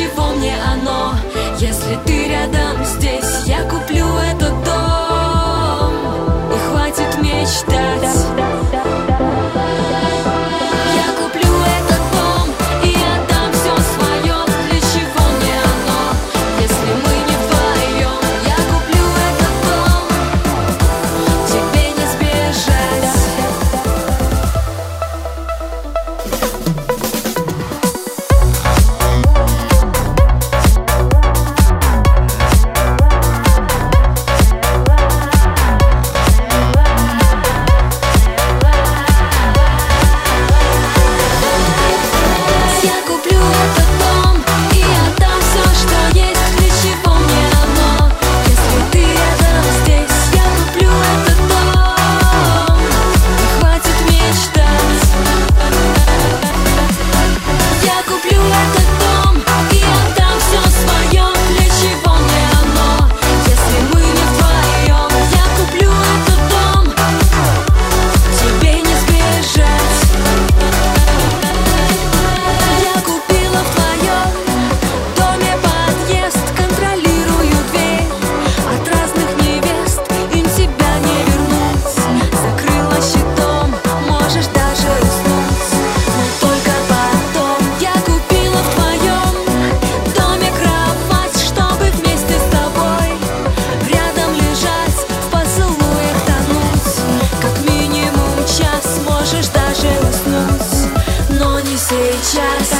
чего мне оно? Если ты рядом здесь, я куплю этот дом, и хватит мечтать. Я куплю этот дом и отдам все свое. Для чего мне оно, если мы не вдвоем? Я куплю этот дом, тебе не сбежать. Я куплю этот дом и отдам все, что есть. Для чего мне оно, если ты рядом здесь? Я куплю этот дом, и хватит мечтать. Я куплю этот дом и отдам все свое. Для чего мне оно, если мы не вдвоем? Я куплю этот дом, тебе не сбежать. Я купила в твоем доме подъезд, контролирую дверь от разных невест, им тебя не вернуть. Закрыла щитом, можешь даже уснуть, но только потом. Я купила в твоем доме кровать, чтобы вместе с тобой рядом лежать, в поцелуях тонуть. Как минимум час, можешь даже уснуть, но не сейчас.